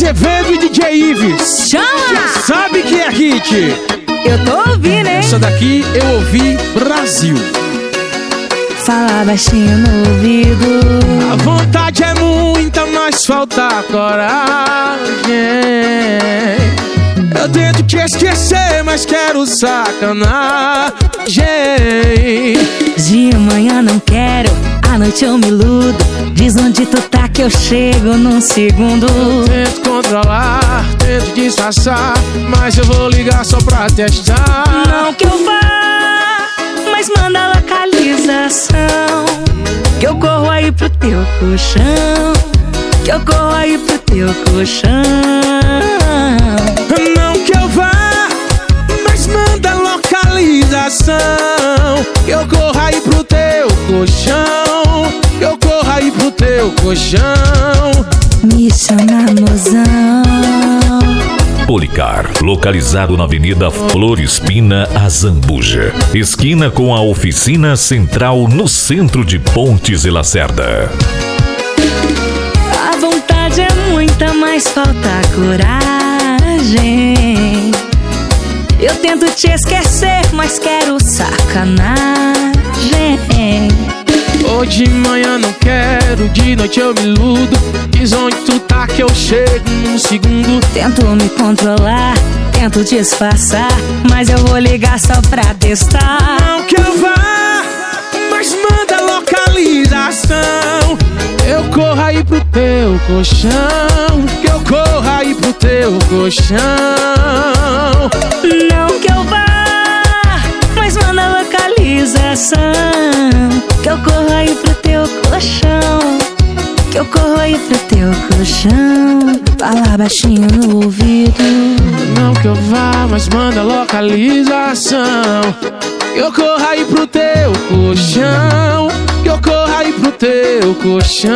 Azevedo e DJ Ives. Chama! Já sabe que é hit. Eu tô ouvindo, hein? Essa daqui eu ouvi Brasil. Fala baixinho no ouvido. A vontade é muita, mas falta coragem. Eu tento te esquecer, mas quero sacanagem. De manhã não quero, à noite eu me iludo. Diz onde tu tá que eu chego num segundo. Tento controlar, tento disfarçar, mas eu vou ligar só pra testar. Não que eu vá, mas manda a localização. Que eu corro aí pro teu colchão. Que eu corro aí pro teu colchão. Não que eu vá, mas manda a localização. Que eu corro aí pro teu colchão. Que eu corro aí pro teu colchão. Me chama, mozão. Policar, localizado na Avenida Florespina, Azambuja, esquina com a Oficina Central, no centro de Pontes e Lacerda. A vontade é muita, mas falta coragem. Eu tento te esquecer, mas quero sacanagem. Hoje de manhã não quero, de noite eu me iludo. Diz onde tu tá que eu chego num segundo. Tento me controlar, tento disfarçar, mas eu vou ligar só pra testar. Não que eu vá, mas manda a localização. Eu corro aí pro teu colchão. Que eu corro aí pro teu colchão. Não que eu vá, mas manda a localização. Que eu corro aí pro teu colchão. Que eu corro aí pro teu colchão. Fala baixinho no ouvido. Não que eu vá, mas manda a localização. Que eu corro aí pro teu colchão. Que eu corro aí pro teu colchão.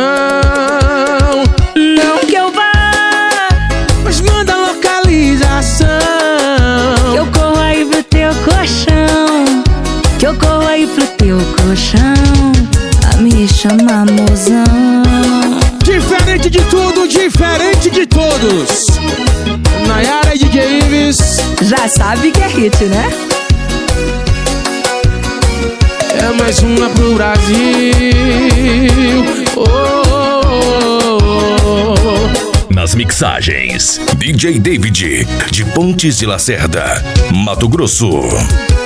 Não que eu vá, mas manda a localização. que eu corro aí pro teu colchão. Que eu corro aí pro teu colchão. A me chamar, mozão. Diferente de tudo, diferente de todos. Nayara e DJ Ives. Já sabe que é hit, né? É mais uma pro Brasil. Oh, oh, oh, oh. Nas mixagens, DJ David, de Pontes de Lacerda, Mato Grosso.